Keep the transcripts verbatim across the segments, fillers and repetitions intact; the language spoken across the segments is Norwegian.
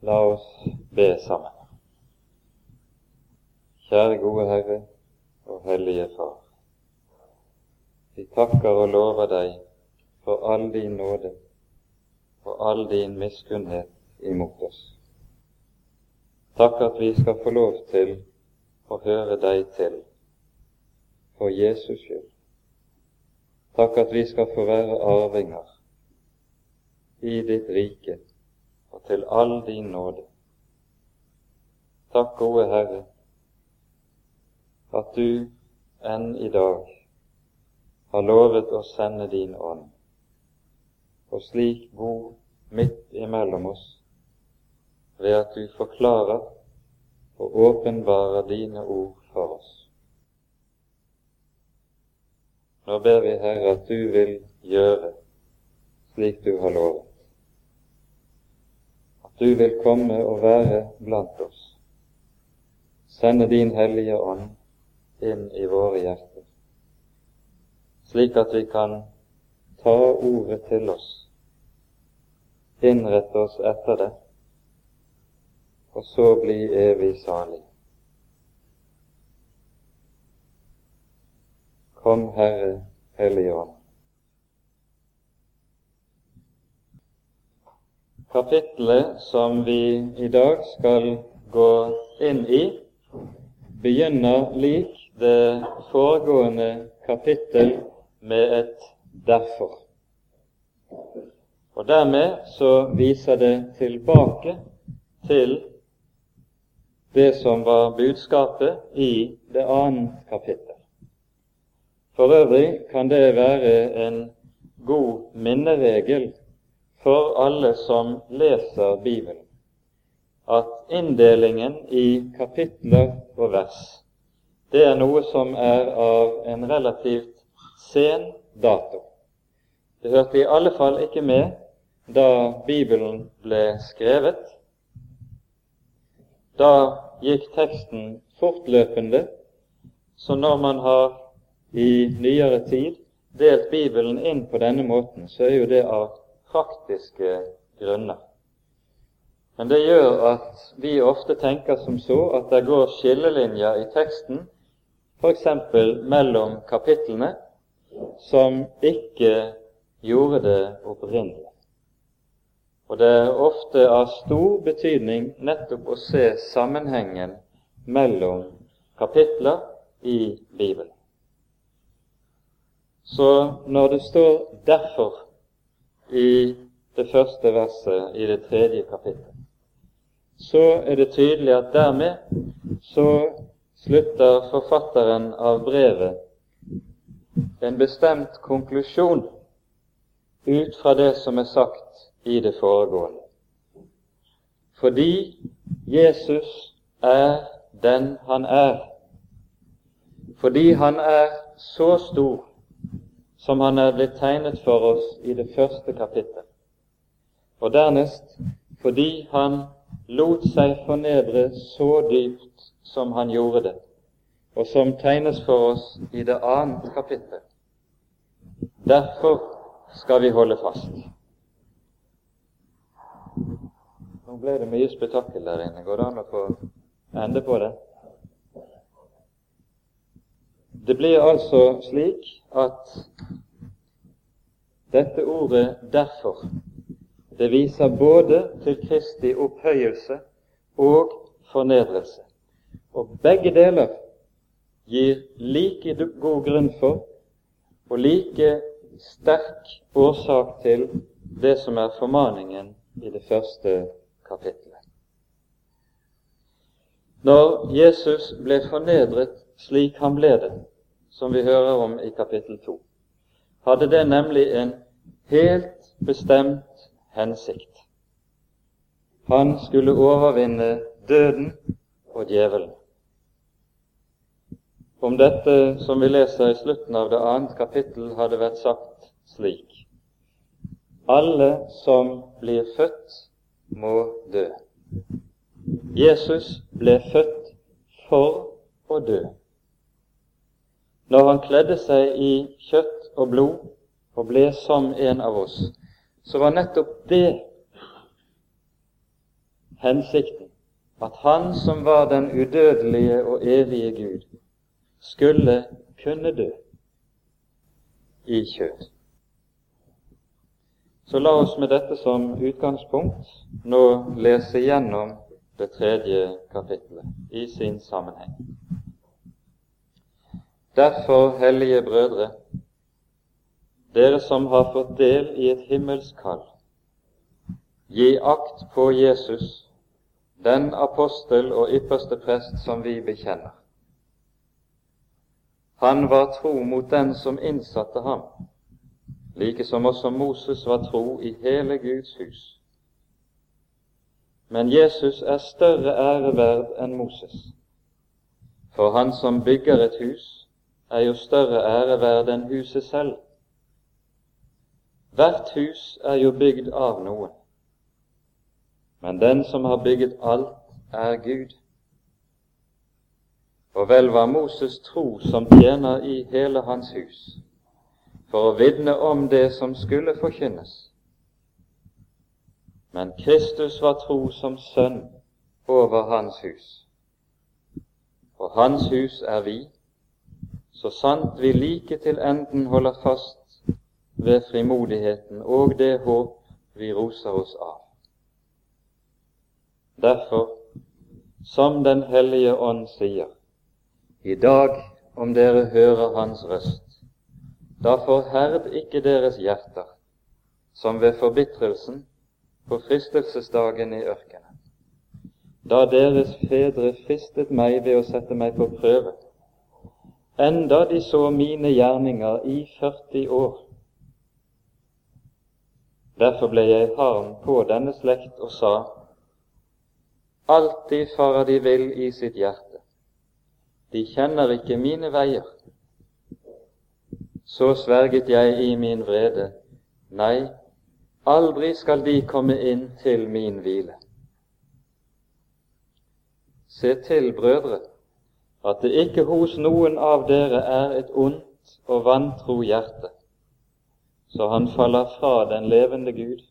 La oss be sammen. Kjære gode Herre og hellige Far, vi takker og lover deg for all din nåde og all din miskunnhet imot oss. Takk at vi skal få lov til å høre deg til for Jesus skyld. Takk at vi skal få være arvinger i ditt rike og til all din nåde. Takk, gode Herre, at du enn i dag har lovet å sende din ånd, og slik bo midt imellom oss, ved at du forklarer og åpenbarer dine ord for oss. Nå ber vi, Herre, at du vil gjøre slik du har lovet. At du vil komme og være blant oss. Sende din hellige ånd inn i våre hjerter, slik at vi kan ta ordet til oss, innrette oss etter det, og så bli evig salig. Kom, Herre, Hellige Ånd. Kapitlet som vi i dag skal gå inn i, begynner lik det foregående kapittel med et derfor. Og dermed så viser det tilbake til det som var budskapet i det annet kapittel. For øvrig kan det være en god minneregel for alle som leser Bibelen, at inndelingen i kapitler og vers, det er noe som er av en relativt sen dato. Det hørte i alle fall ikke med da Bibelen ble skrevet. Da gikk teksten fortløpende, så når man har i nyere tid delt Bibelen inn på denne måten, så er jo det av praktiske grunner. Men det gjør at vi ofte tenker som så at det går skillelinjer i teksten, for eksempel mellom kapitlene, som ikke gjorde det opprinnelig. Og det er ofte av stor betydning nettopp å se sammenhengen mellom kapitler i Bibelen. Så når det står derfor i det første verset i det tredje kapittel, så er det tydelig at dermed så slutter forfatteren av brevet en bestemt konklusjon ut fra det som er sagt i det foregående. Fordi Jesus er den han er, fordi han er så stor som han er blitt tegnet for oss i det første kapittel, og dernest fordi han lot seg fornedre så dypt som han gjorde det, og som tegnes for oss i det annet kapittel. Derfor skal vi holde fast. Nå ble det mye spetakkel der inne. Går det an å få ende på det? Det blir altså slik at dette ordet derfor, det viser både til Kristi opphøyelse og fornedrelse. Og begge deler gir like god grunn for og like sterk årsak til det som er formaningen i det første kapittelet. Når Jesus ble fornedret slik han ble det, som vi hører om i kapittel to, hadde det nemlig en helt bestemt hensikt. Han skulle overvinne døden og djevelen. Om dette som vi leser i slutten av det annet kapittel hadde vært sagt slik: alle som blir født må dø. Jesus ble født for å dø. Når han kledde seg i kjøtt og blod og ble som en av oss, så var nettopp det hensikten at han som var den udødelige og evige Gud, skulle kunne dø i kjød. Så la oss med dette som utgangspunkt nå lese gjennom det tredje kapittelet i sin sammenheng. Derfor, hellige brødre, dere som har fått del i et himmelsk kall, gi akt på Jesus, den apostel og ypperste prest som vi bekjenner. Han var tro mot den som innsatte ham, like som også Moses var tro i hele Guds hus. Men Jesus er større æreverd enn Moses, for han som bygger et hus, er jo større æreverd enn huset selv. Hvert hus er jo bygd av noen, men den som har bygget alt, er Gud. Og vel var Moses tro som tjener i hele hans hus, for å vitne om det som skulle forkynnes. Men Kristus var tro som sønn over hans hus. Og hans hus er vi, så sant vi like til enden holder fast ved frimodigheten og det håp vi roser oss av. Derfor, som den hellige ånd sier, i dag, om dere hører hans røst, da forherd ikke deres hjerter, som ved forbitrelsen på fristelsesdagen i ørkenen, da deres fedre fristet meg ved å sette meg på prøve, enda de så mine gjerninger i førti år. Derfor ble jeg harm på denne slekt og sa, alltid farer de vill i sitt hjerte. De kjenner ikke mine veier. Så sverget jeg i min vrede, nei, aldri skal de komme inn til min hvile. Se til, brødre, at det ikke hos noen av dere er et ondt og vantro hjerte, så han faller fra den levende Gud.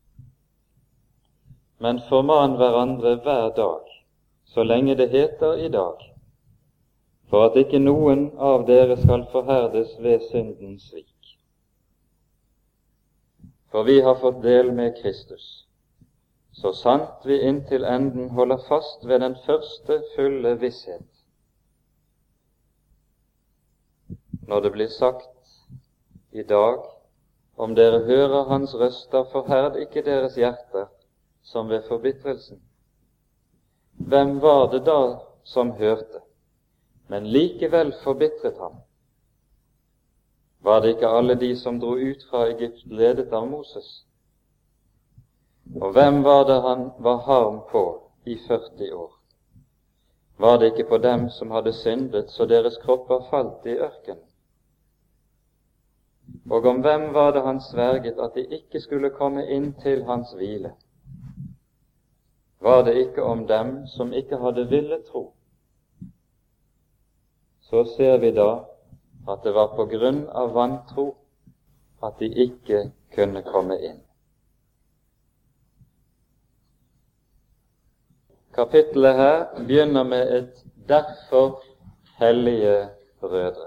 Men forman hverandre hver dag, så lenge det heter i dag, for at ikke noen av dere skal forherdes ved syndens svik. For vi har fått del med Kristus, så sant vi inntil enden holder fast ved den første fulle visshet. Når det blir sagt i dag, om dere hører hans røster, forherd ikke deres hjerter, som ved forbitrelsen. Hvem var det da som hørte, men likevel forbitret ham? Var det ikke alle de som dro ut fra Egypt ledet av Moses? Og hvem var det han var harm på i førti år? Var det ikke på dem som hadde syndet, så deres kropper falt i ørkenen? Og om hvem var det han sverget at de ikke skulle komme inn til hans hvile? Var det ikke om dem som ikke hadde villet tro? Så ser vi da at det var på grunn av vantro at de ikke kunne komme inn. Kapittelet her begynner med et derfor, hellige brødre.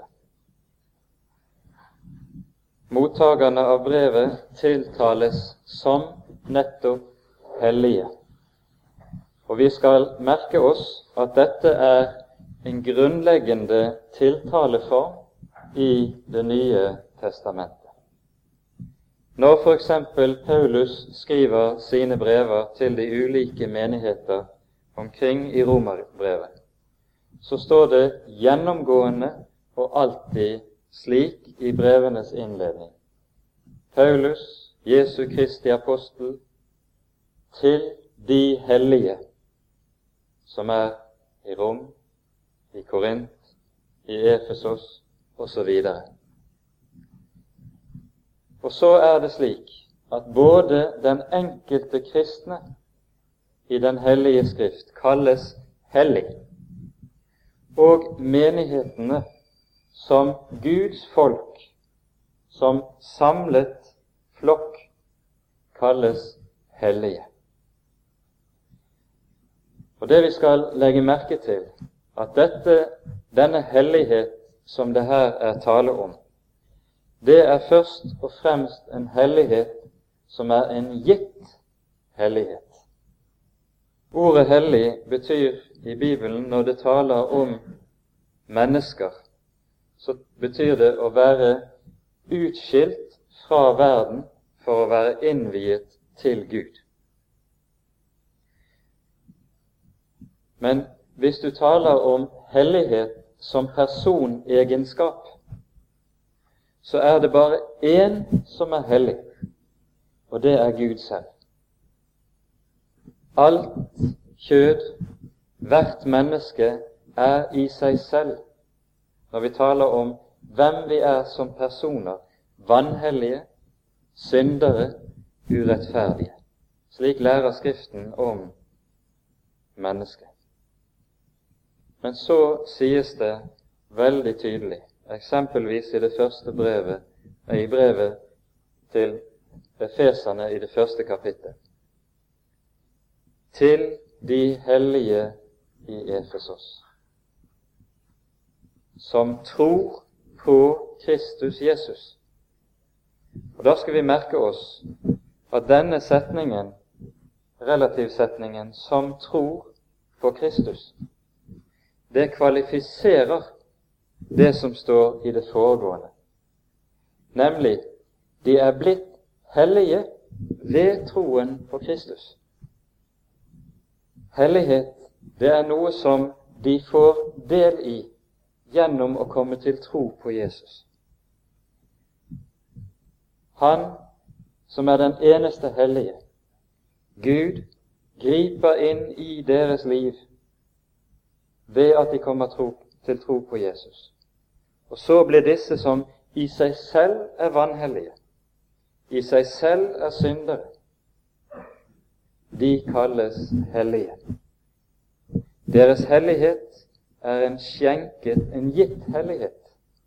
Mottagerne av brevet tiltales som nettopp hellige. Og vi skal merke oss at dette er en grunnleggende tiltaleform i Det nye testamentet. Når for eksempel Paulus skriver sine brever til de ulike menigheter omkring i Romerbrevet, så står det gjennomgående og alltid slik i brevenes innledning: Paulus, Jesu Kristi apostel, til de hellige, som er i Rom, i Korint, i Efesos og så videre. Og så er det slik at både den enkelte kristne i den hellige skrift kalles hellig, og menighetene som Guds folk, som samlet flokk, kalles hellige. Og det vi skal legge merke til, at dette, denne hellighet som det her er tale om, det er først og fremst en hellighet som er en gitt hellighet. Ordet hellig betyr i Bibelen, når det taler om mennesker, så betyr det å være utskilt fra verden for å være innviet til Gud. Men hvis du taler om hellighet som personegenskap, så er det bare én som er hellig, og det er Gud selv. Alt kjød, hvert menneske, er i seg selv, når vi taler om hvem vi er som personer, vanhellige, syndere, urettferdige. Slik lærer Skriften om mennesket. Men så sies det veldig tydelig, eksempelvis i det første brevet, i brevet til Efeserne i det første kapittel, til de hellige i Efesos, som tror på Kristus Jesus. Og da skal vi merke oss at denne setningen, relativsetningen, som tror på Kristus, det kvalifiserer det som står i det foregående. Nemlig, de er blitt hellige ved troen på Kristus. Hellighet, det er noe som de får del i gjennom å komme til tro på Jesus. Han som er den eneste hellige, Gud, griper inn i deres liv ved at de kommer tro, til tro på Jesus. Og så blir disse som i seg selv er vanhellige, i seg selv er syndere, de kalles hellige. Deres hellighet er en skjenket, en gitt hellighet.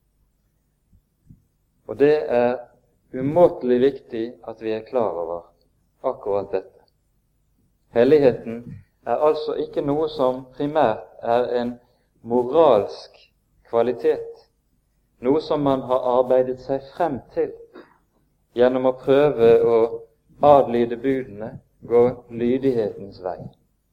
Og det er umåtelig viktig at vi er klar over akkurat dette. Helligheten er altså ikke noe som primært er en moralsk kvalitet, noe som man har arbeidet seg frem til gjennom å prøve å adlyde budene, gå lydighetens vei.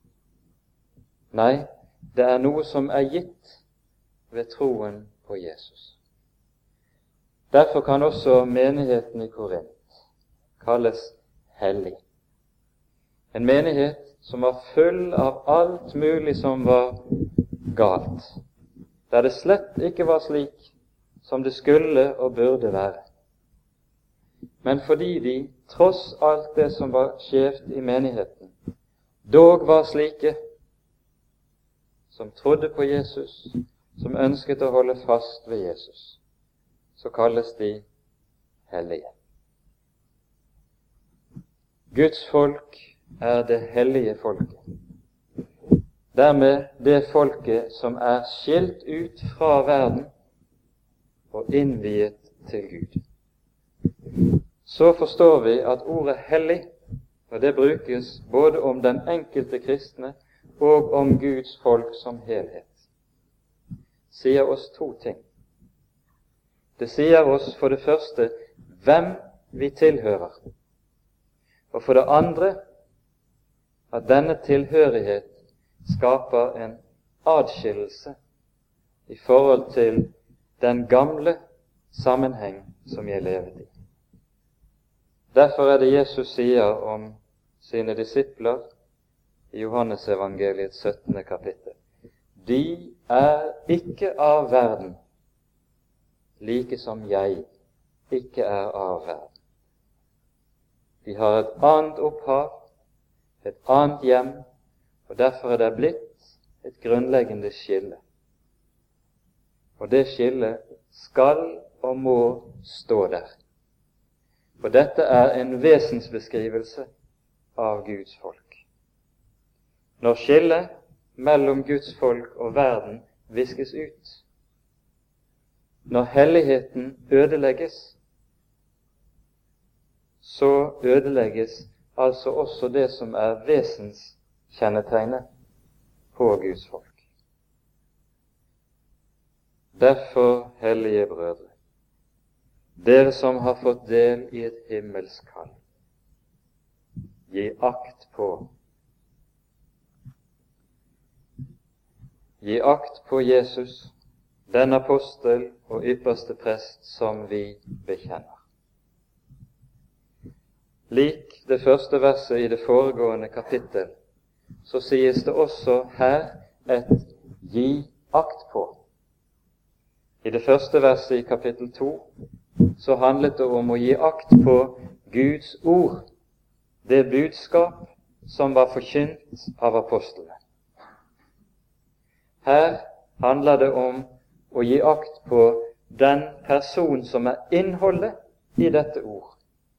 Nei, det er noe som er gitt ved troen på Jesus. Derfor kan også menigheten i Korint kalles hellig. En menighet som var full av alt mulig som var galt, der det slett ikke var slik som det skulle og burde være. Men fordi de, tross alt det som var skjevt i menigheten, dog var slike som trodde på Jesus, som ønsket å holde fast ved Jesus, så kalles de hellige. Guds folk er det hellige folket. Dermed det folket som er skilt ut fra verden og innviet til Gud. Så forstår vi at ordet hellig, og det brukes både om den enkelte kristne og om Guds folk som helhet, sier oss to ting. Det sier oss for det første hvem vi tilhører, og for det andre at denne tilhørighet skaper en adskillelse i forhold til den gamle sammenheng som jeg levet i. Derfor er det Jesus sier om sine disipler i Johannes evangeliets syttende kapittel. De er ikke av verden, like som jeg ikke er av verden. De har et annet opphav, et annet hjem, og derfor er det blitt et grunnleggende skille. Og det skillet skal og må stå der. For dette er en vesensbeskrivelse av Guds folk. Når skillet mellom Guds folk og verden viskes ut, når helligheten ødelegges, så ødelegges altså også det som er vesenskjennetegnet på Guds folk. Derfor, hellige brødre, dere som har fått del i et himmelsk kall, gi akt på Gi akt på Jesus, den apostel og ypperste prest som vi bekjenner. Lik det første verset i det foregående kapittel, så sies det også her et gi akt på. I det første verset i kapittel to så handlet det om å gi akt på Guds ord, det budskap som var forkynt av apostlene. Her handler det om å gi akt på den person som er innholdet i dette ord.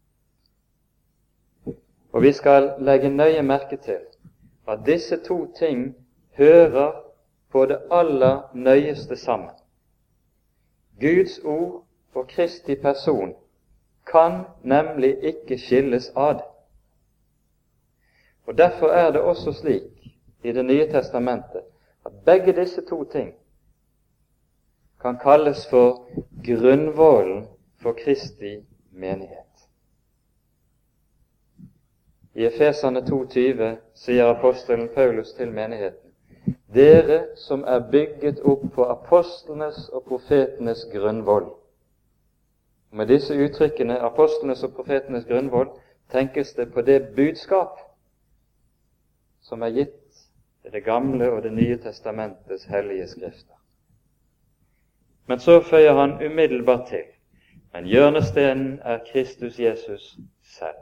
Og vi skal legge nøye merke til at disse to ting hører på det aller nøyeste sammen. Guds ord og Kristi person kan nemlig ikke skilles ad. Og derfor er det også slik i Det nye testamentet at begge disse to ting kan kalles for grunnvollen for Kristi menighet. I Efeserne to tyve sier apostelen Paulus til menigheten: dere som er bygget opp på apostlenes og profetenes grunnvoll. Med disse uttrykkene, apostlenes og profetenes grunnvoll, tenkes det på det budskap som er gitt i Det gamle og Det nye testamentets hellige skrifter. Men så føyer han umiddelbart til: men hjørnestenen er Kristus Jesus selv.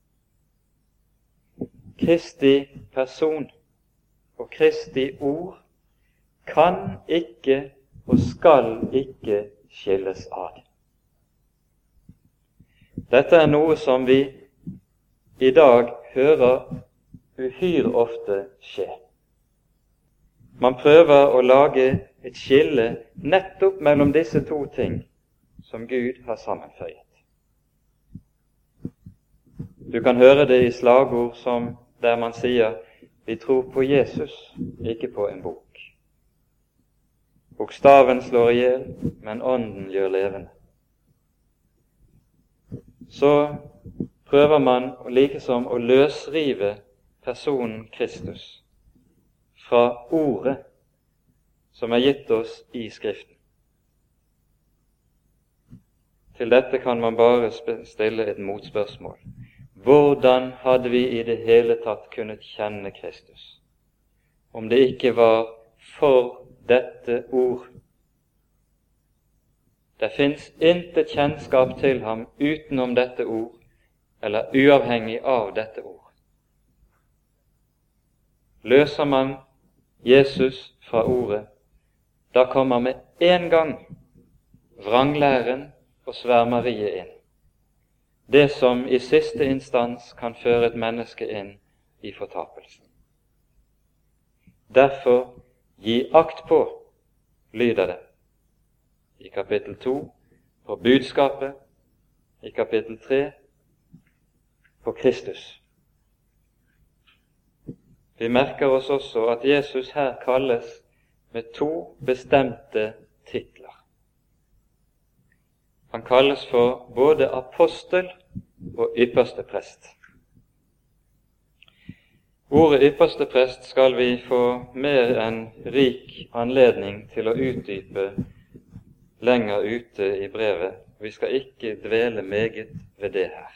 Kristi person og Kristi ord kan ikke og skal ikke skilles ad. Dette er noe som vi i dag hører uhyre ofte skje. Man prøver å lage et skille nettopp mellom disse to ting som Gud har sammenføyet. Du kan høre det i slagord som der man sier: vi tror på Jesus, ikke på en bok. Bokstaven slår i hjel, men ånden gjør levende. Så prøver man likesom å løsrive personen Kristus fra ordet som er gitt oss i Skriften. Til dette kan man bare stille et motspørsmål: hvordan hadde vi i det hele tatt kunnet kjenne Kristus om det ikke var for dette ord? Det finnes intet kjennskap til ham utenom dette ord, eller uavhengig av dette ord. Løser man Jesus fra ordet, da kommer med en gang vranglæren og svermeriet inn. Det som i siste instans kan føre et menneske inn i fortapelsen. Derfor gi akt på, lyder det i kapittel to, på budskapet, i kapittel tre, på Kristus. Vi merker oss også at Jesus her kalles med to bestemte titler. Han kalles for både apostel og ypperste prest. Ordet ypperste prest skal vi få mer enn rik anledning til å utdype lenger ute i brevet. Vi skal ikke dvele meget ved det her.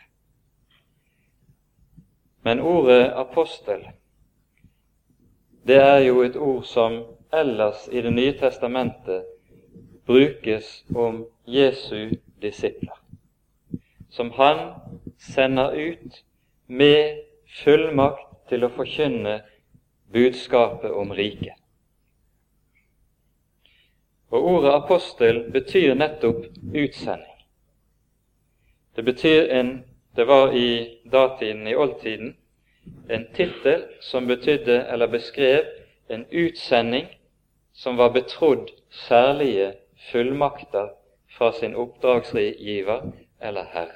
Men ordet apostel, det er jo et ord som ellers i Det nye testamentet brukes om Jesu disipler, som han sender ut med fullmakt til å forkynne budskapet om riket. Og ordet apostel betyr nettopp utsending. Det betyr en, det var i datiden, i oldtiden, en titel som betydde eller beskrev en utsending som var betrodd særlige fullmakter fra sin oppdragsgiver eller herre.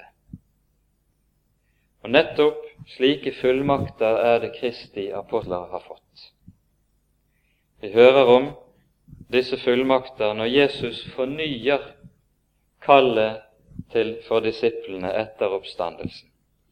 Og nettopp slike fullmakter er det Kristi apostler har fått. Vi hører om disse fullmakter når Jesus fornyer kallet til for disiplene etter oppstandelsen.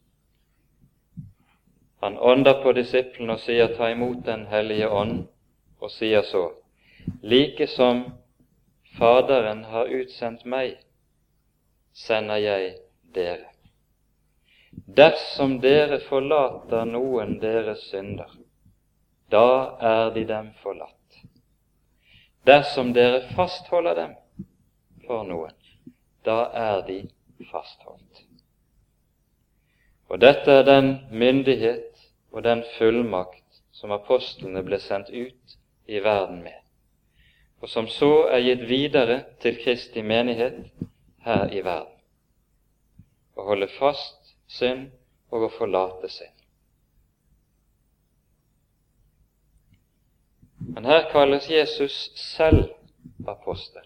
Han ånder på disiplene og sier, ta imot den hellige ånd, og sier så, like som Faderen har utsendt meg, sender jeg dere. Dersom dere forlater noen deres synder, da er de dem forlatt. Dersom dere fastholder dem for noen, da er de fastholdt. Og dette er den myndighet og den fullmakt som apostlene ble sendt ut i verden med, og som så er gitt videre til Kristi menighet her i verden. Å holde fast synd og å forlate synd. Men her kalles Jesus selv apostel.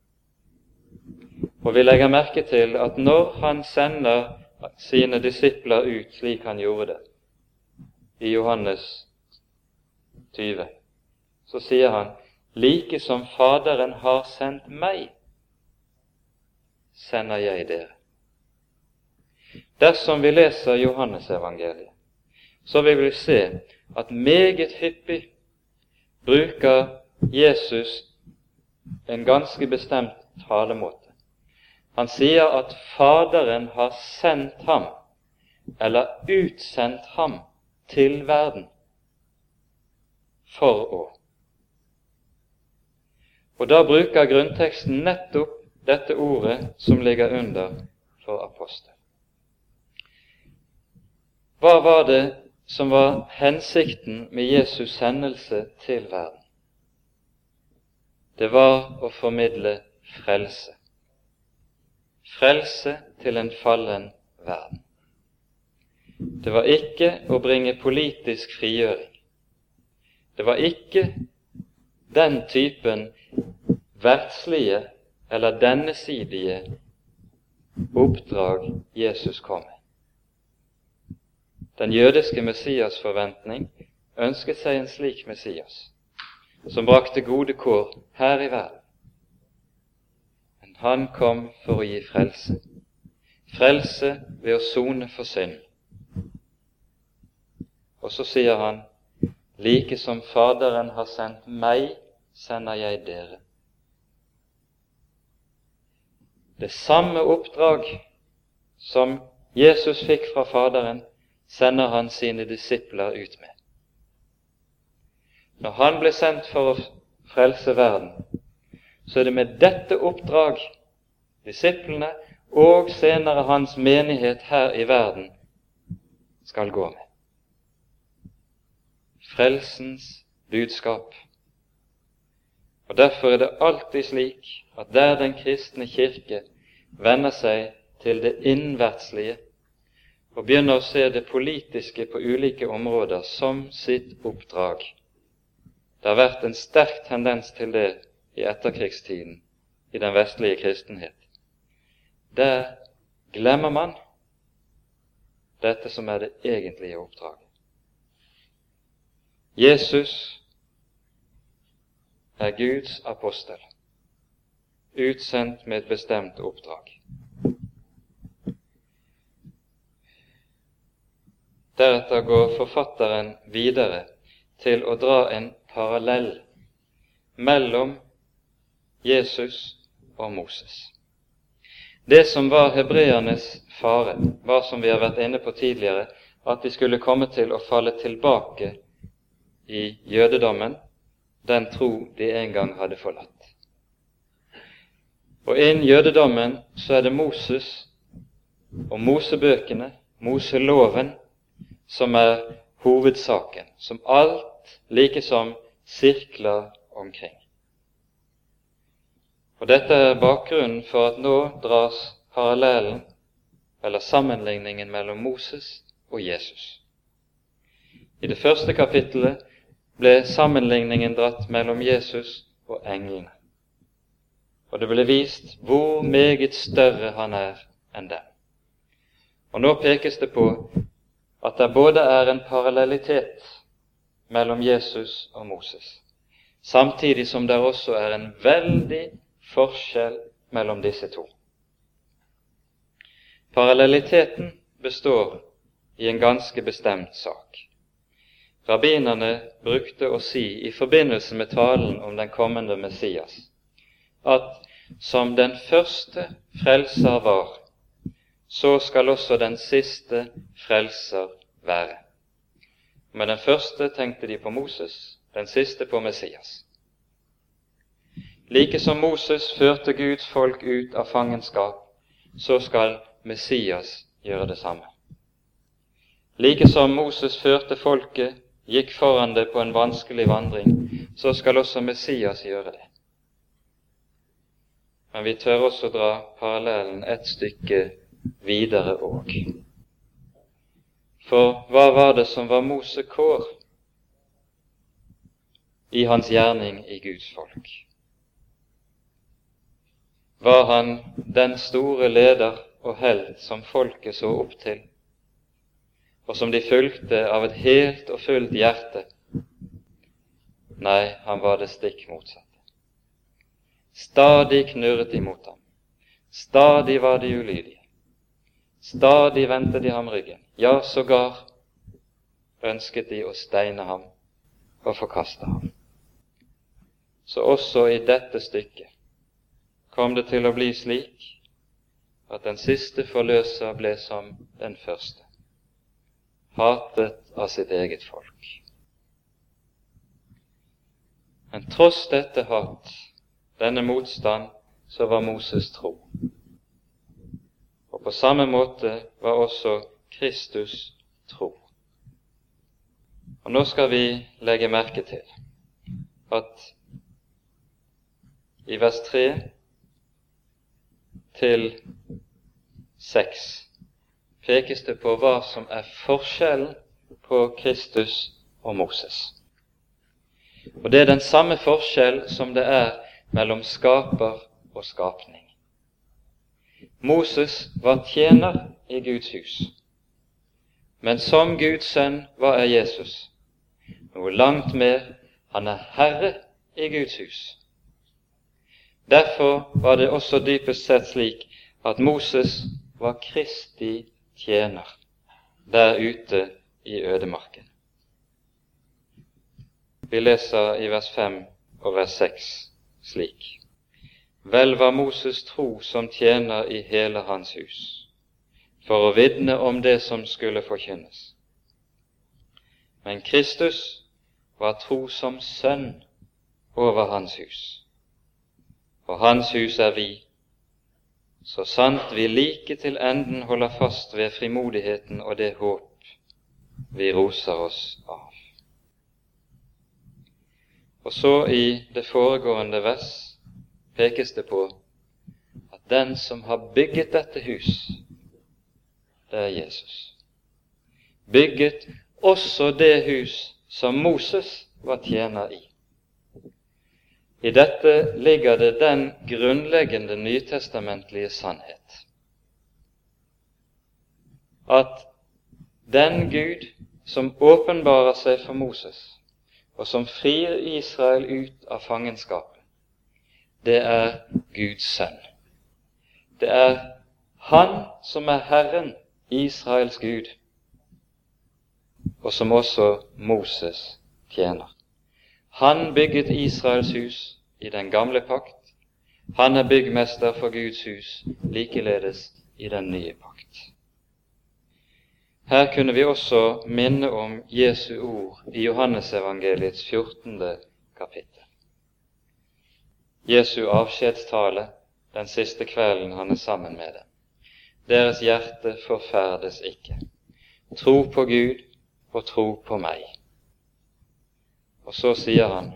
Og vi legger merke til at når han sender sine disipler ut slik han gjorde det, i Johannes tyve, så sier han, like som Faderen har sendt meg, sender jeg dere. Dersom vi leser Johannes evangeliet, så vil vi se at meget hyppig bruker Jesus en ganske bestemt talemåte. Han sier at Faderen har sendt ham, eller utsendt ham til verden, for å. Og da bruker grunnteksten nettopp dette ordet som ligger under for apostel. Hva var det som var hensikten med Jesus sendelse til verden? Det var å formidle frelse. Frelse til en fallen verden. Det var ikke å bringe politisk frigjøring. Det var ikke den typen verdslige eller dennesidige oppdrag Jesus kom med. Den jødiske Messias forventning ønsket seg en slik Messias, som brakte gode kår her i verden. Men han kom for å gi frelse. Frelse ved å sone for synd. Og så sier han, like som Faderen har sendt meg, sender jeg dere. Det samme oppdrag som Jesus fikk fra Faderen, sender han sine disipler ut med. Når han ble sendt for å frelse verden, så er det med dette oppdrag disiplene og senere hans menighet her i verden skal gå med. Frelsens budskap. Og derfor er det alltid slik at der den kristne kirke vender seg til det innverdslige og begynner å se det politiske på ulike områder som sitt oppdrag. Det har vært en sterk tendens til det i etterkrigstiden i den vestlige kristenhet. Der glemmer man dette som er det egentlige oppdraget. Jesus er Guds apostel, utsendt med et bestemt oppdrag. Deretter går forfatteren videre til å dra en parallell mellom Jesus og Moses. Det som var hebreernes fare, var, som vi har vært inne på tidligere, at de skulle komme til å falle tilbake i jødedommen, den tro de en gang hadde forlatt. Og innen jødedommen så er det Moses og Mosebøkene, Moseloven, som er hovedsaken, som alt likesom sirkler omkring. Og dette er bakgrunnen for at nå dras parallellen, eller sammenligningen mellom Moses og Jesus. I det første kapittelet ble sammenligningen dratt mellom Jesus og englene, og det ble vist hvor meget større han er enn dem. Og nå pekes det på at det både er en parallellitet mellom Jesus og Moses, samtidig som det også er en veldig forskjell mellom disse to. Parallelliteten består i en ganske bestemt sak. Rabbinerne brukte å si i forbindelse med talen om den kommende Messias, at som den første frelser var, så skal også den siste frelser være. Med den første tenkte de på Moses, den siste på Messias. Like som Moses førte Guds folk ut av fangenskap, så skal Messias gjøre det samme. Like som Moses førte folket, gikk foran det på en vanskelig vandring, så skal også Messias gjøre det. Men vi tør også dra parallellen et stykke videre òg. For hva var det som var Mose kår i hans gjerning i Guds folk? Var han den store leder og helt som folket så opp til, og som de fulgte av et helt og fullt hjerte? Nei, han var det stikk motsatte. Stadig knurret de mot ham. Stadig var de ulydige. Stadig vendte de ham ryggen. Ja, sågar ønsket de å steine ham og forkaste ham. Så også i dette stykket kom det til å bli slik at den siste forløser ble som den første, hatet av sitt eget folk. Men tross dette hat, denne motstand, så var Moses tro. Og på samme måte var også Kristus tro. Og nå skal vi legge merke til at i vers tre til seks pekes det på hva som er forskjellen på Kristus og Moses. Og det er den samme forskjell som det er mellom skaper og skapning. Moses var tjener i Guds hus, men som Guds sønn var er Jesus noe langt mer. Han er herre i Guds hus. Derfor var det også dypest sett slik at Moses var Kristi tjener der ute i ødemarken. Vi leser i vers fem og vers seks slik: Vel var Moses tro som tjener i hele hans hus, for å vitne om det som skulle forkynnes. Men Kristus var tro som sønn over hans hus. Og hans hus er vi, så sant vi like til enden holder fast ved frimodigheten og det håp vi roser oss av. Og så i det foregående vers pekes det på at den som har bygget dette hus, det er Jesus. Bygget også det hus som Moses var tjener i. I dette ligger det den grunnleggende nytestamentlige sannhet, at den Gud som åpenbarer seg for Moses, og som frir Israel ut av fangenskapet, det er Guds sønn. Det er Han som er Herren, Israels Gud, og som også Moses tjener. Han bygget Israels hus i den gamle pakt. Han er byggmester for Guds hus, likeledes i den nye pakt. Her kunne vi også minne om Jesu ord i Johannesevangeliets fjortende kapittel. Jesu avskjedstale den siste kvelden han er sammen med dem. Deres hjerte forferdes ikke. Tro på Gud og tro på meg. Og så sier han: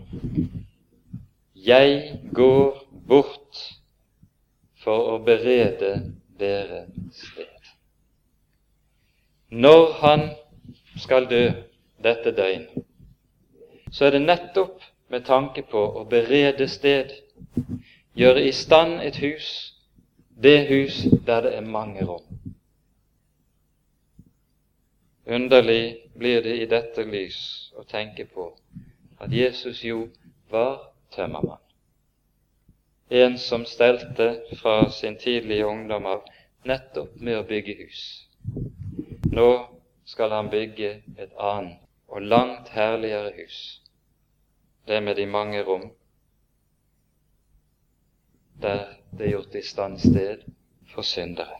Jeg går bort for å berede dere sted. Når han skal dø dette døgn, så er det nettopp med tanke på å berede sted, gjøre i stand et hus, det hus der det er mange rom. Underlig blir det i dette lys å tenke på at Jesus jo var tømmermann. En som stelte fra sin tidlige ungdom av nettopp med å bygge hus. Nå skal han bygge et annet og langt herligere hus, det med de mange rom, der det er gjort i stand sted for syndere.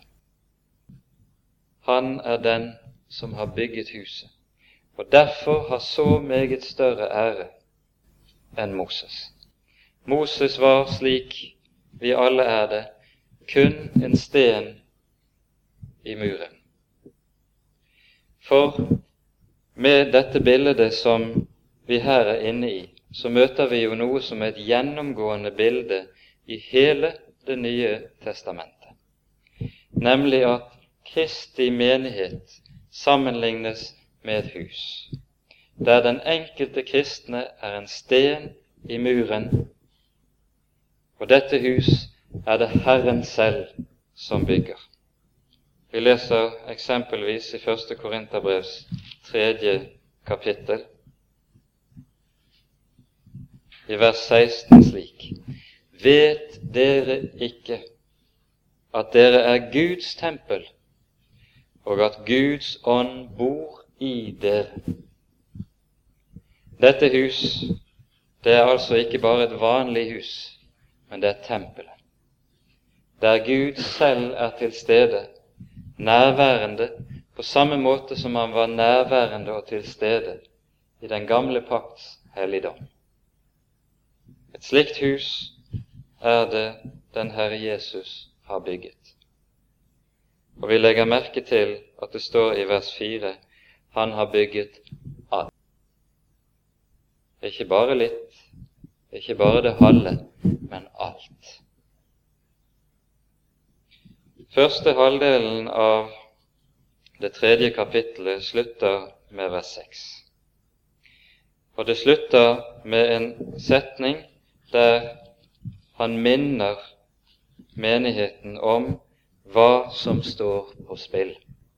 Han er den som har bygget huset, og derfor har så meget større ære enn Moses. Moses var, slik vi alle er det, kun en sten i muren. For med dette bildet som vi her er inne i, så møter vi jo noe som er et gjennomgående bilde i hele Det nye testamentet, nemlig at Kristi menighet sammenlignes med et hus, der den enkelte kristne er en sten i muren, og dette hus er det Herren selv som bygger. Vi leser eksempelvis i første Korinterbrevs tredje kapittel, i vers seksten slik: Vet dere ikke at dere er Guds tempel, og at Guds ånd bor i dere? Dette hus, det er altså ikke bare et vanlig hus, men det er tempelet, der Gud selv er til stede, nærværende på samme måte som han var nærværende og til stede i den gamle pakts helligdom. Et slikt hus er det den Herre Jesus har bygget. Og vi legger merke til at det står i vers fire, han har bygget alt. Ikke bare litt, ikke bare det halve, men alt. Første halvdelen av det tredje kapittelet slutter med vers seks. Og det slutter med en setning der han minner menigheten om hva som står på spill.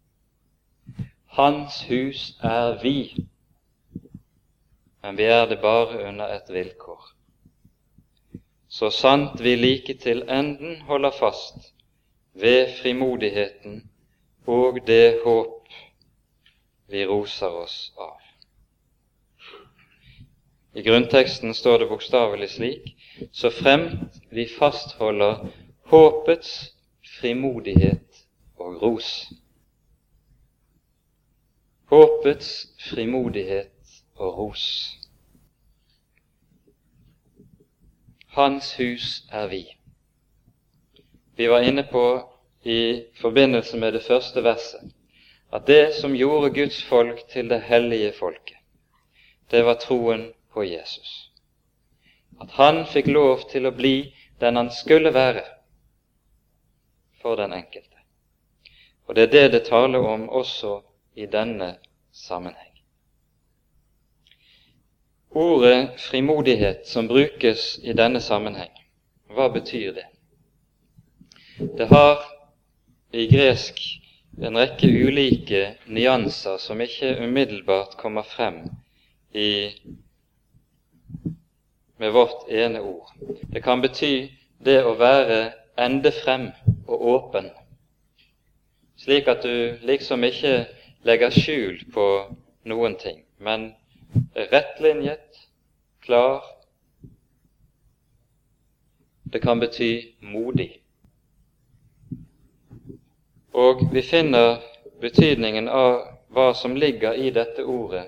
Hans hus er vi, men vi er det bare under et vilkår. Så sant vi like til enden holder fast ved frimodigheten og det håp vi roser oss av. I grunnteksten står det bokstavelig slik: så fremt vi fastholder håpets frimodighet og ros. Håpets frimodighet og ros. Hans hus er vi. Vi var inne på i forbindelse med det første verset at det som gjorde Guds folk til det hellige folket, det var troen på Jesus. At han fikk lov til å bli den han skulle være for den enkelte. Og det er det det taler om også i denne sammenheng. Ordet frimodighet som brukes i denne sammenheng, hva betyr det? Det har i gresk en rekke ulike nyanser som ikke umiddelbart kommer frem i, med vårt ene ord. Det kan bety det å være ende frem og åpen, slik at du liksom ikke legger skjul på noen ting, men er rettlinjet, klar. Det kan bety modig. Og vi finner betydningen av hva som ligger i dette ordet,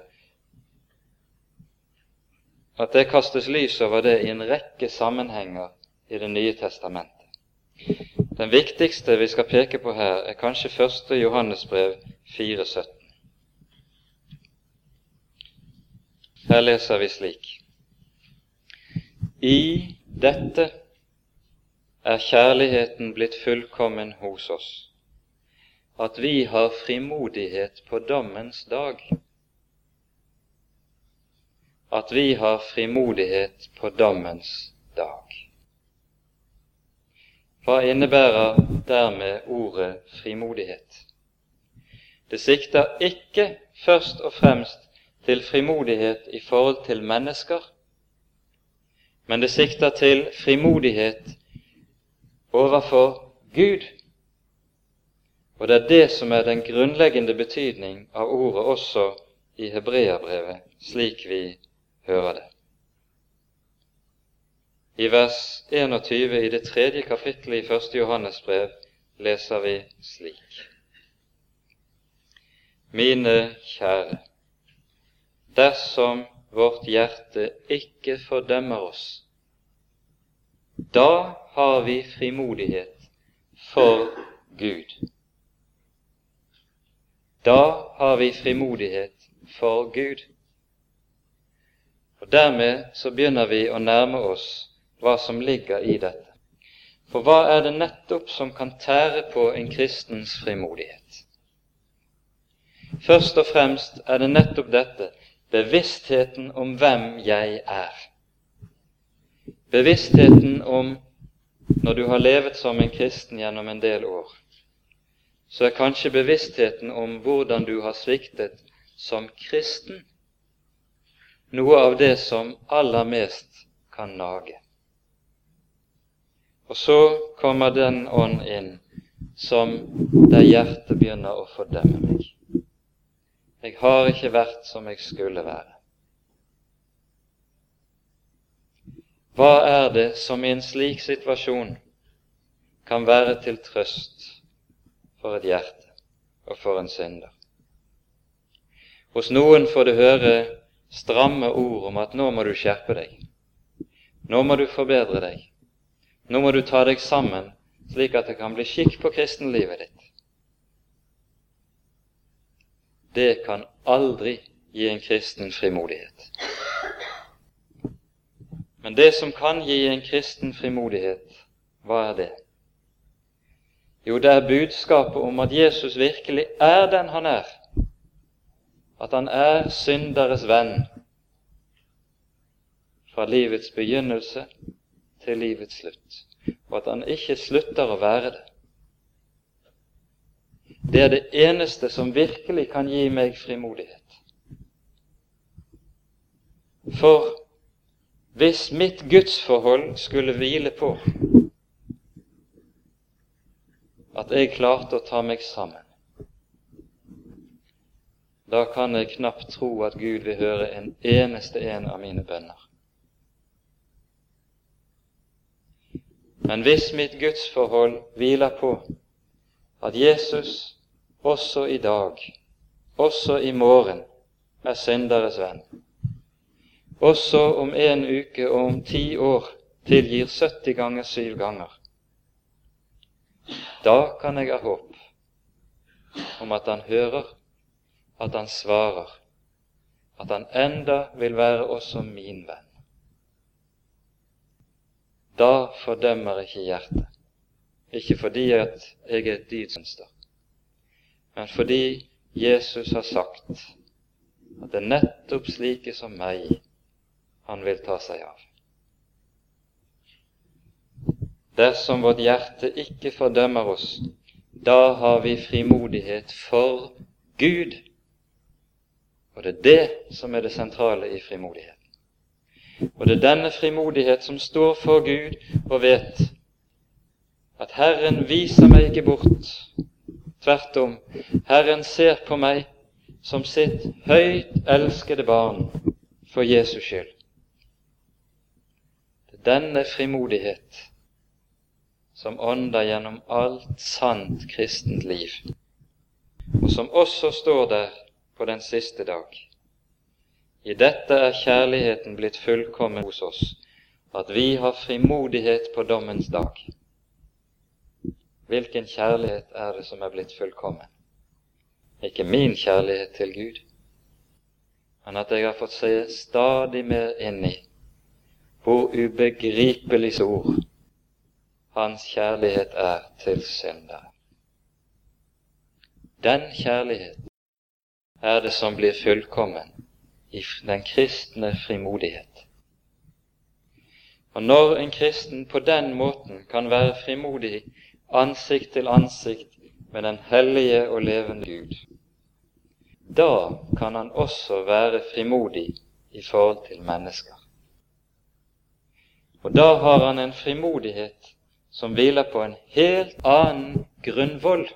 at det kastes lys over det i en rekke sammenhenger i Det nye testamentet. Den viktigste vi skal peke på her er kanskje første Johannesbrev fire sytten. Her leser vi slik: I dette er kjærligheten blitt fullkommen hos oss, at vi har frimodighet på dommens dag. At vi har frimodighet på dommens dag. Hva innebærer dermed ordet frimodighet? Det sikter ikke først og fremst til frimodighet i forhold til mennesker, men det sikter til frimodighet overfor Gud. Og det er det som er den grunnleggende betydning av ordet også i Hebreerbrevet, slik vi hører det. I vers enogtyve i det tredje kapittelet i første Johannes brev leser vi slik: Mine kjære, dersom vårt hjerte ikke fordømmer oss, da har vi frimodighet for Gud. Da har vi frimodighet for Gud. Og dermed så begynner vi å nærme oss hva som ligger i dette. For hva er det nettopp som kan tære på en kristens frimodighet? Først og fremst er det nettopp dette, bevisstheten om hvem jeg er. Bevisstheten om, når du har levet som en kristen gjennom en del år, så er kanskje bevisstheten om hvordan du har sviktet som kristen noe av det som aller mest kan nage. Og så kommer den ånd inn som der hjertet begynner å fordømme meg. Jeg har ikke vært som jeg skulle være. Hva er det som i en slik situasjon kan være til trøst for et hjerte og for en synder? Hos noen får du høre stramme ord om at nå må du skjerpe deg, nå må du forbedre deg, nå må du ta deg sammen slik at det kan bli skikk på kristenlivet ditt. Det kan aldri gi en kristen frimodighet. Men det som kan gi en kristen frimodighet, hva er det? Jo, det er budskapet om at Jesus virkelig er den han er, at han er synderes venn fra livets begynnelse til livets slutt, og at han ikke slutter å være det. Det er det eneste som virkelig kan gi meg frimodighet. For hvis mitt gudsforhold skulle hvile på at jeg klarte å ta meg sammen, da kan jeg knapt tro at Gud vil høre en eneste en av mine bønner. Men hvis mitt gudsforhold hviler på at Jesus også i dag, også i morgen, er synderes venn, også om en uke og om ti år tilgir sytti ganger syv ganger, da kan jeg ha håp om at han hører, at han svarer, at han enda vil være også min venn. Da fordømmer ikke hjertet, ikke fordi at jeg er et dydsmønster, men fordi Jesus har sagt at det er nettopp slike som meg han vil ta seg av. Dersom vårt hjerte ikke fordømmer oss, da har vi frimodighet for Gud. Og det er det som er det sentrale i frimodigheten. Og det er denne frimodighet som står for Gud og vet at Herren viser meg ikke bort. Tvert om, Herren ser på meg som sitt høyt elskede barn for Jesus skyld. Det er denne frimodighet som ånder gjennom alt sant kristent liv, og som også står der på den siste dag. I dette er kjærligheten blitt fullkommen hos oss, at vi har frimodighet på dommens dag. Hvilken kjærlighet er det som er blitt fullkommen? Ikke min kjærlighet til Gud, men at jeg har fått se stadig mer inn i hvor ubegripelig stor hans kjærlighet er til syndere. Den kjærlighet er det som blir fullkommen i den kristne frimodighet. Og når en kristen på den måten kan være frimodig ansikt til ansikt med den hellige og levende Gud, da kan han også være frimodig i forhold til mennesker. Og da har han en frimodighet som hviler på en helt annen grunnvoll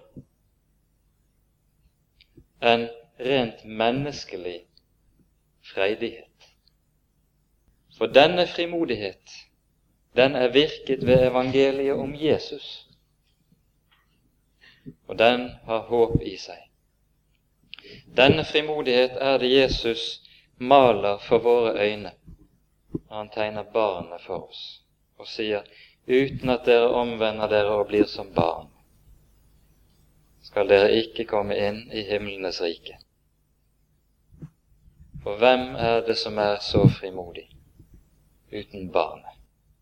enn rent menneskelig freidighet. For denne frimodighet, den er virket ved evangeliet om Jesus, og den har håp i seg. Denne frimodighet er det Jesus maler for våre øyne når han tegner barnet for oss og sier, uten at dere omvender dere og blir som barn, skal dere ikke komme inn i himlenes rike. For hvem er det som er så frimodig uten barnet?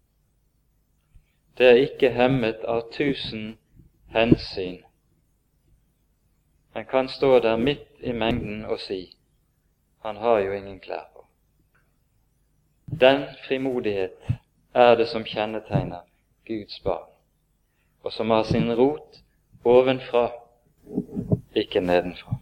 Det er ikke hemmet av tusen hensyn. Han kan stå der midt i mengden og si, han har jo ingen klær på. Den frimodighet er det som kjennetegner Guds barn, og som har sin rot ovenfra, ikke nedenfra.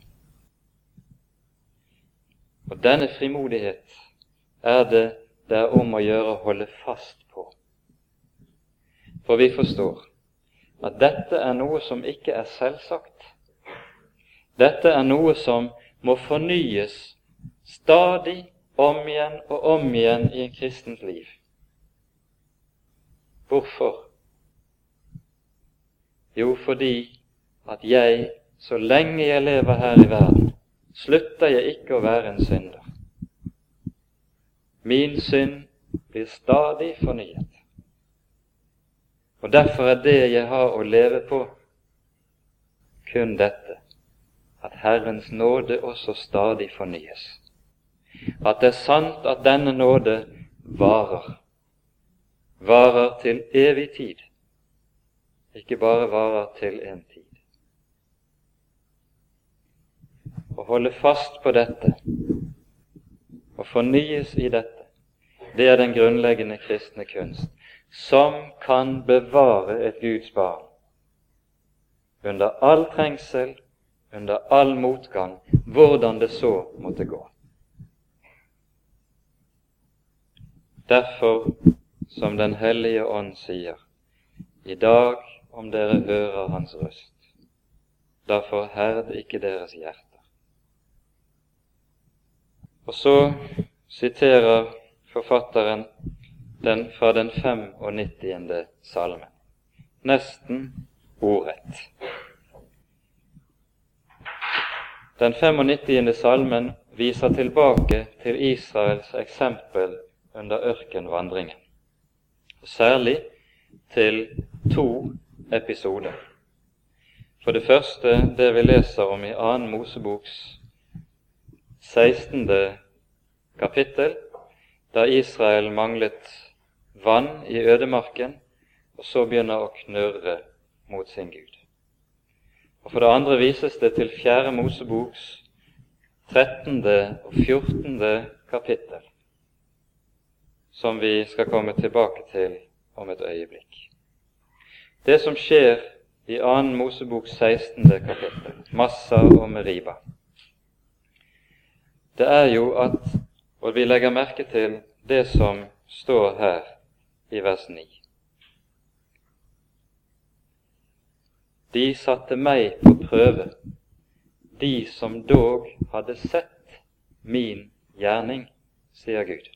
Og denne frimodighet er det det er om å gjøre å holde fast på. For vi forstår at dette er noe som ikke er selvsagt. Dette er noe som må fornyes stadig om igjen og om igjen i en kristent liv. Hvorfor? Jo, fordi at jeg, så lenge jeg lever her i verden, slutter jeg ikke å være en synder. Min synd blir stadig fornyet. Og derfor er det jeg har å leve på, kun dette, at Herrens nåde også stadig fornyes. At det er sant at denne nåde varer, varer til evig tid, ikke bare varer til en tid. Å holde fast på dette, og fornyes i dette, det er den grunnleggende kristne kunst, som kan bevare et Guds barn under all trengsel, under all motgang, hvordan det så måtte gå. Derfor, som den hellige ånd sier, i dag om dere hører hans røst, da forherd ikke deres hjerter. Og så siterer forfatteren den fra den femognittende salmen, nesten ordrett. Den femognittende salmen viser tilbake til Israels eksempel under ørkenvandringen, særlig til to episoder. For det første, det vi leser om i annen Moseboks sekstende kapittel, da Israel manglet vann i ødemarken, og så begynner å knurre mot sin Gud. Og for det andre vises det til fjerde Moseboks trettende og fjortende kapittel, som vi skal komme tilbake til om et øyeblikk. Det som skjer i annen Moseboks sekstende kapittel, Massa og Meriba, det er jo at, og vi legger merke til det som står her i vers ni. De satte meg på prøve, de som dog hadde sett min gjerning, sier Gud.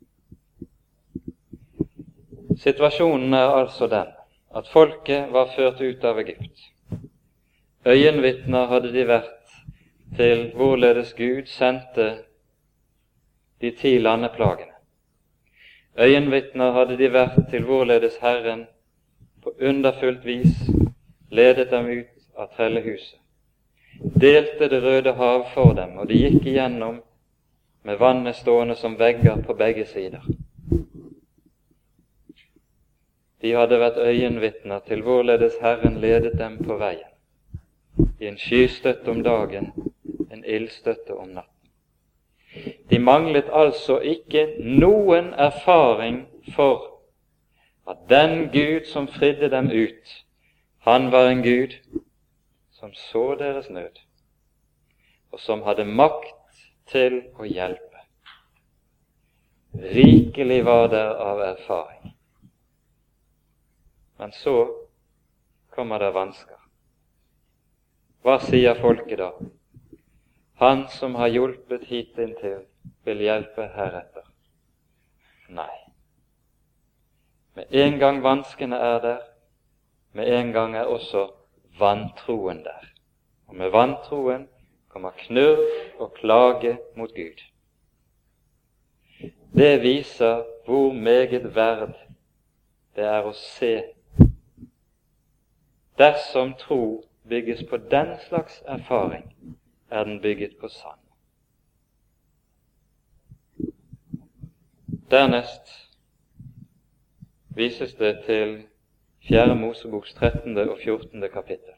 Situasjonen er altså den at folket var ført ut av Egypt. Øyenvitner hadde de vært til hvorledes Gud sendte de ti landeplagene. Øyenvitner hadde de vært til hvorledes Herren på underfullt vis ledet dem ut av trellehuset, delte det røde hav for dem, og de gikk igjennom med vannet stående som vegger på begge sider. De hadde vært øyenvitner til hvorledes Herren ledet dem på veien, i en skystøtte om dagen, en ildstøtte om natten. De manglet altså ikke noen erfaring for at den Gud som fridde dem ut, han var en Gud som så deres nød, og som hadde makt til å hjelpe. Rikelig var der av erfaring. Men så kommer det vansker. Hva sier folket da? Han som har hjulpet hittil, vil hjelpe heretter. Nei. Med en gang vanskene er der, med en gang er også vantroen der. Og med vantroen kommer knurr og klage mot Gud. Det viser hvor meget verd det er å se. Dersom tro bygges på den slags erfaring, er den bygget på sand. Dernest vises det til fjerde Moseboks trettende og fjortende kapittel.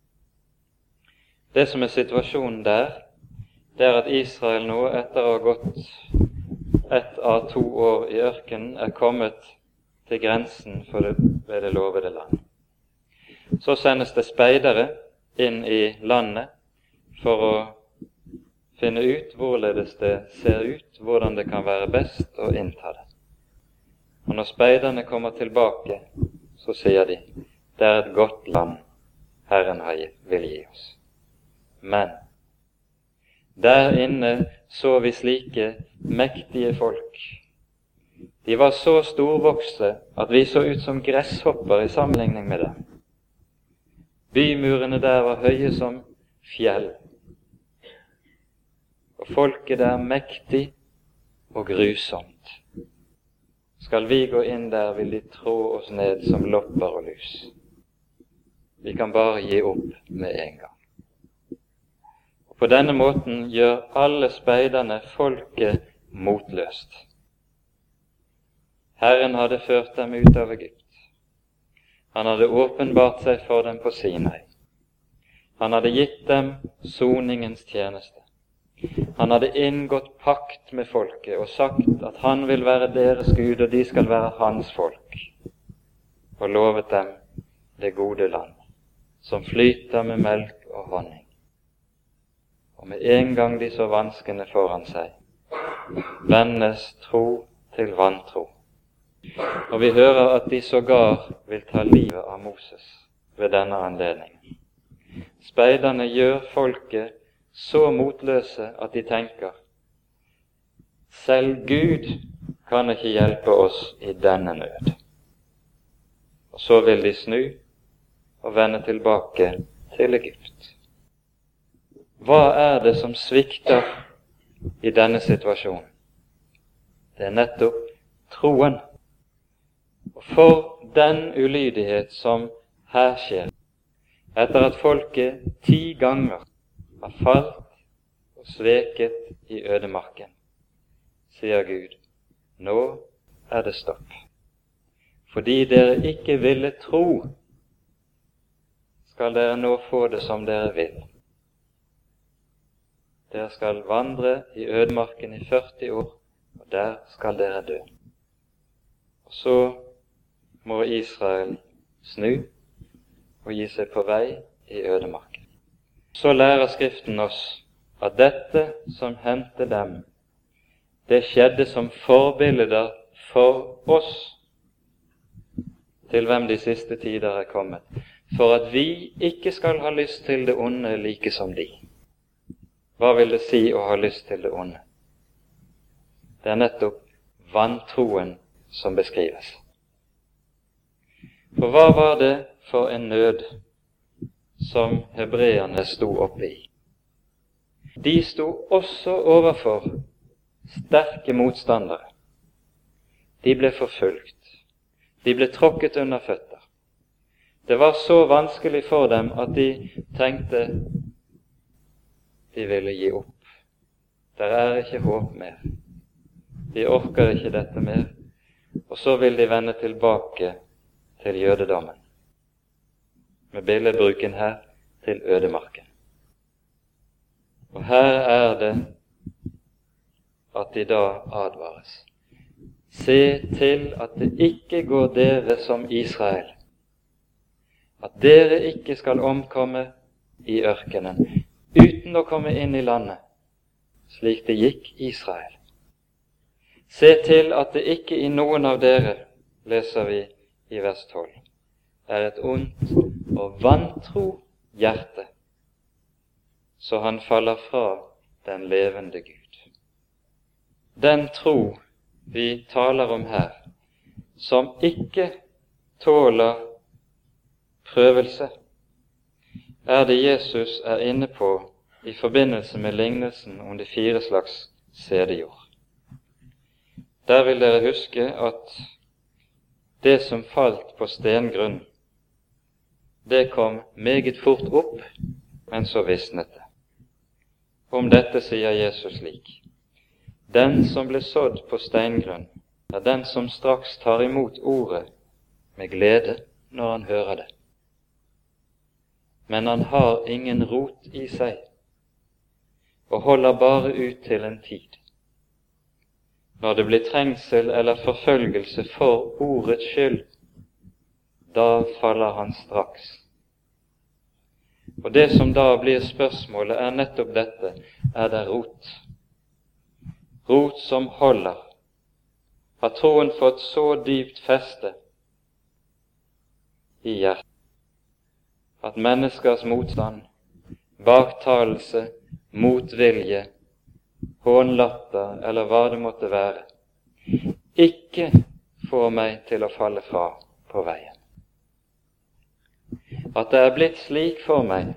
Det som er situasjonen der, det er at Israel nå, etter å ha gått ett av to år i ørkenen, er kommet til grensen for det, ved det lovede land. Så sendes det speidere inn i landet for å finne ut hvorledes det ser ut, hvordan det kan være best å innta det. Og når speiderne kommer tilbake, så sier de, det er et godt land Herren vil gi oss. Men der inne så vi slike mektige folk. De var så storvokste at vi så ut som gresshopper i sammenligning med dem. Bymurene der var høye som fjell, og folket der mektig og grusomt. Skal vi gå inn der, vil de trå oss ned som lopper og lus. Vi kan bare gi opp med en gang. Og på denne måten gjør alle speiderne folket motløst. Herren hadde ført dem ut av Egypt. Han hadde åpenbart seg for dem på Sinai. Han hadde gitt dem soningens tjeneste. Han hadde inngått pakt med folket og sagt at han vil være deres Gud, og de skal være hans folk, og lovet dem det gode land, som flyter med melk og honning. Og med en gang de så vanskene foran seg, vendes tro til vantro. Og vi hører at de sågar vil ta livet av Moses ved denne anledningen. Speiderne gjør folket så motløse at de tenker, selv Gud kan ikke hjelpe oss i denne nød. Og så vil de snu og vende tilbake til Egypt. Hva er det som svikter i denne situasjonen? Det er nettopp troen. Og for den ulydighet som her skjer, etter at folket ti ganger har falt og sveket i ødemarken, sier Gud, nå er det stopp. Fordi dere ikke ville tro, skal dere nå få det som dere vil. Dere skal vandre i ødemarken i førti år, og der skal dere dø. Og så må Israel snu og gi seg på vei i ødemarken. Så lærer Skriften oss at dette som hendte dem, det skjedde som forbilder for oss, til hvem de siste tider er kommet, for at vi ikke skal ha lyst til det onde like som de. Hva vil det si å ha lyst til det onde? Det er nettopp vantroen som beskrives. For hva var det for en nød som hebreerne sto oppe i? De sto også overfor sterke motstandere. De ble forfulgt. De ble tråkket under føtter. Det var så vanskelig for dem at de tenkte de ville gi opp. Der er ikke håp mer. De orker ikke dette mer. Og så vil de vende tilbake til jødedommen. Med billedbruken her til ødemarken. Og her er det at de da advares. Se til at det ikke går dere som Israel, at dere ikke skal omkomme i ørkenen, uten å komme inn i landet, slik det gikk Israel. Se til at det ikke i noen av dere, leser vi i vers tolv, er et ondt og vantro hjerte, så han faller fra den levende Gud. Den tro vi taler om her, som ikke tåler prøvelse, er det Jesus er inne på i forbindelse med lignelsen om de fire slags sædejord. Der vil dere huske at det som falt på stengrunn, det kom meget fort opp, men så visnet det. Om dette sier Jesus slik: den som ble sådd på steingrunn, er den som straks tar imot ordet med glede når han hører det. Men han har ingen rot i seg, og holder bare ut til en tid. Når det blir trengsel eller forfølgelse for ordets skyld, da faller han straks. Og det som da blir spørsmålet, er nettopp dette: er det rot? Rot som holder. Har troen fått så dypt feste i hjertet at menneskers motstand, baktalelse, motvilje, hånlatter eller hva det måtte være, ikke får meg til å falle fra på veien? At det er blitt slik for meg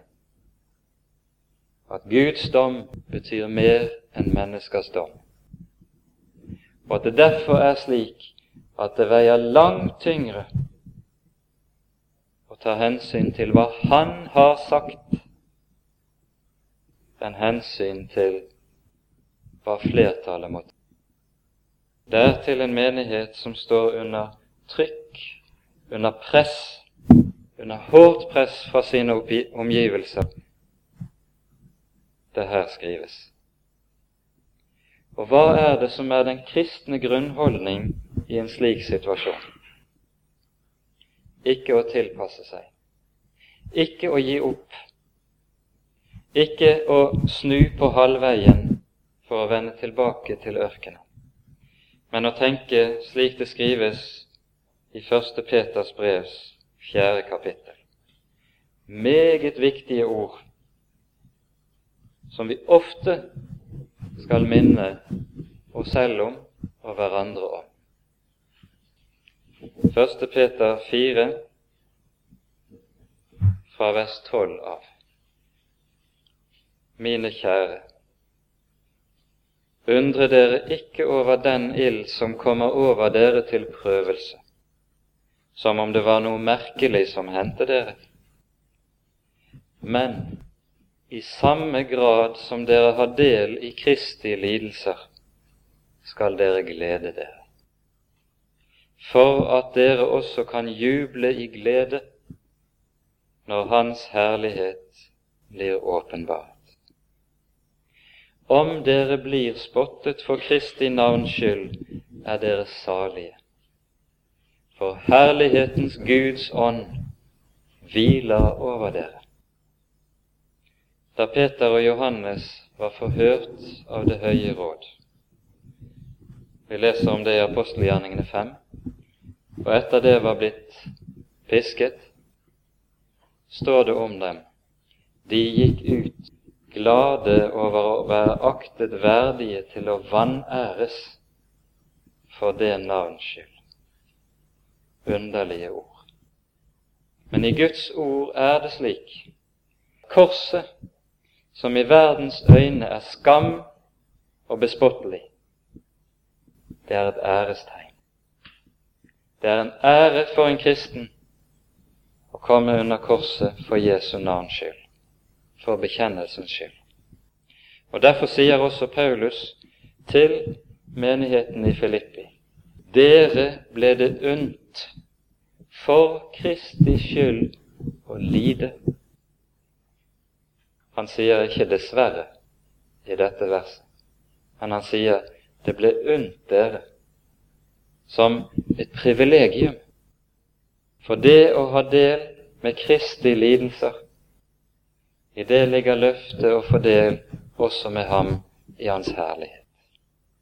at Guds dom betyr mer enn menneskers dom, og at det derfor er slik at det veier langt tyngre å ta hensyn til hva Han har sagt, enn hensyn til hva flertallet måtte. Det er til en menighet som står under trykk, under press, under hårdt press fra sine omgivelser, det her skrives. Og hva er det som er den kristne grunnholdning i en slik situasjon? Ikke å tilpasse seg, ikke å gi opp, ikke å snu på halvveien for å vende tilbake til ørkenen, men å tenke slik det skrives i første Peters brevs fjerde kapittel. Meget viktige ord, som vi ofte skal minne oss selv om og hverandre om. første Peter fire, fra vers tolv av. Mine kjære, undre dere ikke over den ild som kommer over dere til prøvelse, som om det var noe merkelig som hendte dere. Men i samme grad som dere har del i Kristi lidelser, skal dere glede dere, for at dere også kan juble i glede når Hans herlighet blir åpenbart. Om dere blir spottet for Kristi navns skyld, er dere salige, for herlighetens Guds ånd hviler over dere. Da Peter og Johannes var forhørt av det høye råd, vi leser om det i Apostelgjerningene fem, og etter det var blitt pisket, står det om dem: de gikk ut glade over å være aktet verdige til å vanæres for det navns skyld. Underlige ord. Men i Guds ord er det slik: korset, som i verdens øyne er skam og bespottelig, det er et ærestegn. Det er en ære for en kristen å komme under korset for Jesu navns skyld, for bekjennelsens skyld. Og derfor sier også Paulus til menigheten i Filippi: dere ble det unnt for Kristi skyld å lide. Han sier ikke dessverre i dette verset, men han sier det ble unnt dere som et privilegium. For det å ha del med Kristi lidelser, i det ligger løftet å få del også med ham i hans herlighet.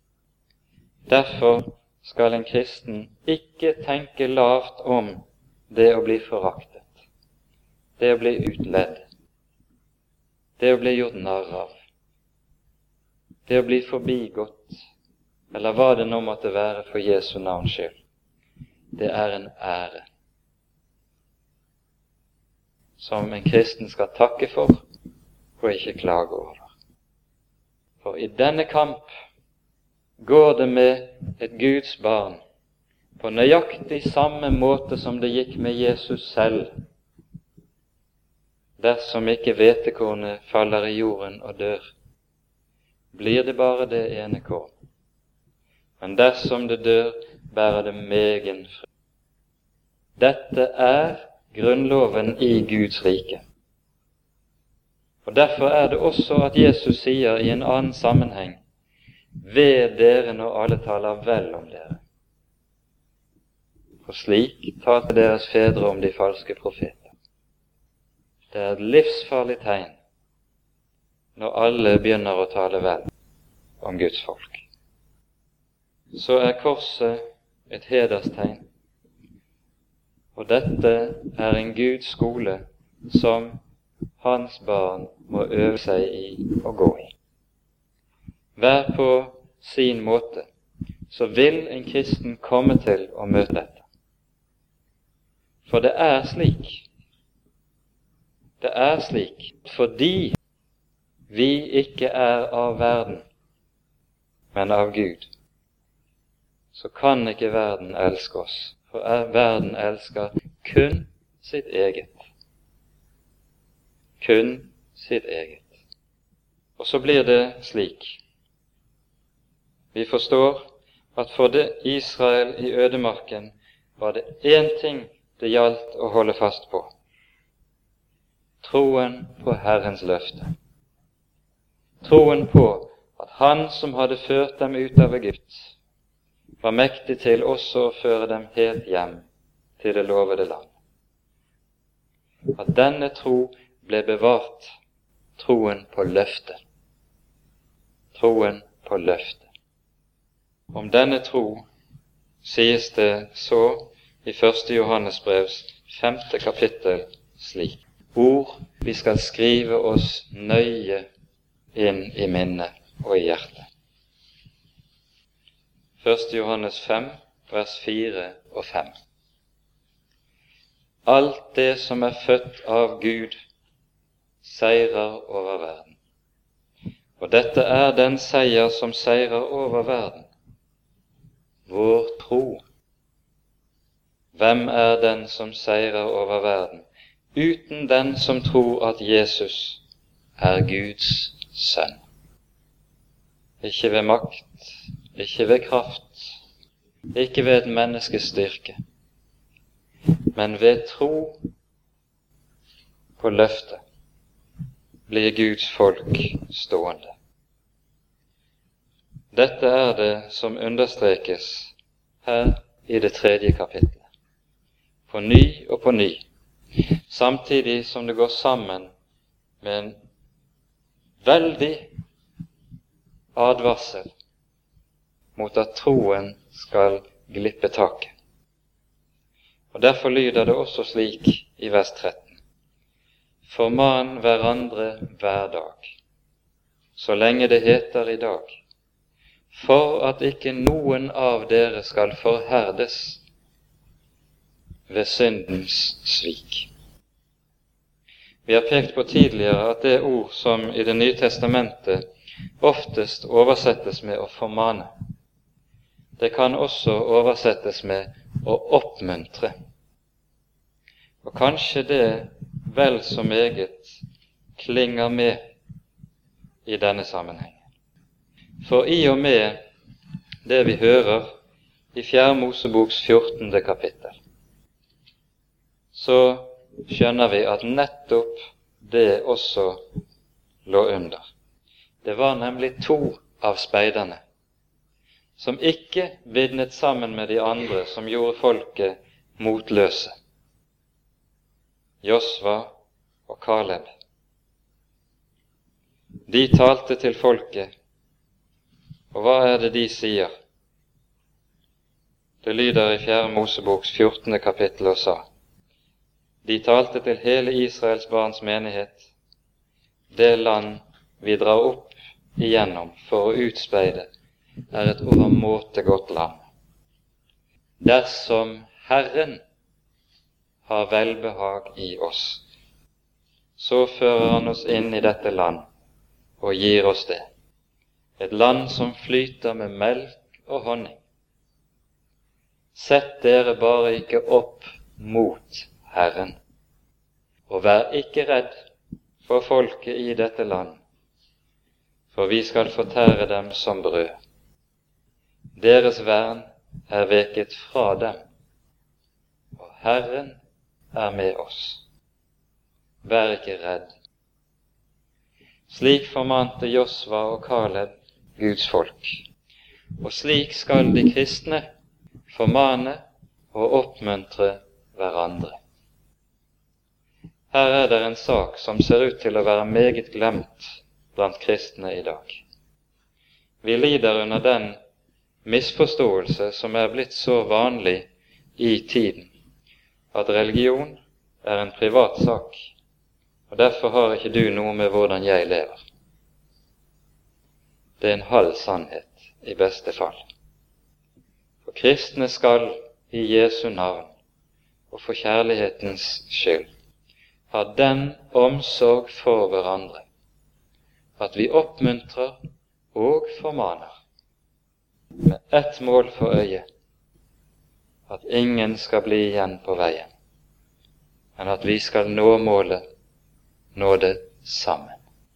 Derfor skal en kristen ikke tenke lavt om det å bli foraktet, det å bli utledd, det å bli gjort narr av, det å bli forbigått, eller hva det nå måtte være for Jesu navns skyld, det er en ære som en kristen skal takke for og ikke klage over. For i denne kamp går det med et Guds barn på nøyaktig samme måte som det gikk med Jesus selv. Dersom ikke hvetekornet faller i jorden og dør, blir det bare det ene korn. Men dersom det dør, bærer det megen frukt. Dette er grunnloven i Guds rike. Og derfor er det også at Jesus sier i en annen sammenheng: ved dere når alle taler vel om dere. For slik talte deres fedre om de falske profeter. Det er et livsfarlig tegn når alle begynner å tale vel om Guds folk. Så er korset et hederstegn, og dette er en Guds skole som hans barn må øve seg i å gå i. Hver på sin måte, så vil en kristen komme til å møte dette. For det er slik, det er slik, fordi vi ikke er av verden, men av Gud, så kan ikke verden elske oss, for verden elsker kun sitt eget. Kun sitt eget. Og så blir det slik. Vi forstår at for det Israel i ødemarken var det én ting det gjaldt å holde fast på: troen på Herrens løfte. Troen på at Han som hadde ført dem ut av Egypt, var mektig til også å føre dem helt hjem til det lovede land. At denne tro ble bevart, troen på løftet. Troen på løftet. Om denne tro sies det så i første Johannes brevs femte kapittel slik: ord vi skal skrive oss nøye inn i minnet og i hjertet. første Johannes fem, vers fire og fem. Alt det som er født av Gud, seirer over verden. Og dette er den seier som seirer over verden: vår tro. Hvem er den som seirer over verden, uten den som tror at Jesus er Guds sønn? Ikke ved makt, ikke ved kraft, ikke ved et menneskes styrke, men ved tro på løftet blir Guds folk stående. Dette er det som understrekes her i det tredje kapittelet. På ny og på ny, samtidig som det går sammen med en veldig advarsel mot at troen skal glippe taket. Og derfor lyder det også slik i vers tretten: forman hverandre hver dag, så lenge det heter i dag, for at ikke noen av dere skal forherdes ved syndens svik. Vi har pekt på tidligere at det ord som i Det nye testamentet oftest oversettes med å formane, det kan også oversettes med å oppmuntre. Og kanskje det vel så meget klinger med i denne sammenhengen. For i og med det vi hører i Fjerde Moseboks fjortende kapittel, så skjønner vi at nettopp det også lå under. Det var nemlig to av speiderne som ikke vitnet sammen med de andre som gjorde folket motløse: Josva og Kaleb. De talte til folket, og hva er det de sier? Det lyder i Fjerde Moseboks fjortende kapittel og sa: De talte til hele Israels barns menighet: det land vi drar opp igjennom for å utspeide, er et overmåte godt land. Dersom Herren har velbehag i oss, så fører han oss inn i dette land og gir oss det, et land som flyter med melk og honning. Sett dere bare ikke opp mot Herren, og vær ikke redd for folket i dette land, for vi skal fortære dem som brød. Deres vern er veket fra dem, og Herren er med oss. Vær ikke redd. Slik formante Josva og Kaleb Guds folk, og slik skal de kristne formane og oppmuntre hverandre. Her er det en sak som ser ut til å være meget glemt blant kristne i dag. Vi lider under den misforståelse som er blitt så vanlig i tiden, at religion er en privat sak, og derfor har ikke du noe med hvordan jeg lever. Det er en halv sannhet i beste fall. For kristne skal i Jesu navn og for kjærlighetens skyld ha den omsorg for hverandre, at vi oppmuntrer og formaner, med ett mål for øye, at ingen skal bli igjen på veien, men at vi skal nå målet, nå det sammen.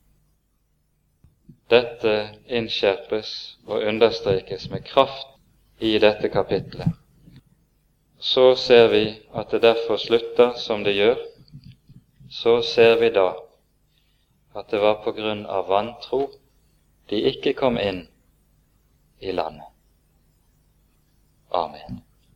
Dette innskjerpes og understrekes med kraft i dette kapitlet. Så ser vi at det derfor slutter som det gjør. Så ser vi da at det var på grunn av vantro de ikke kom inn i landet. Amen.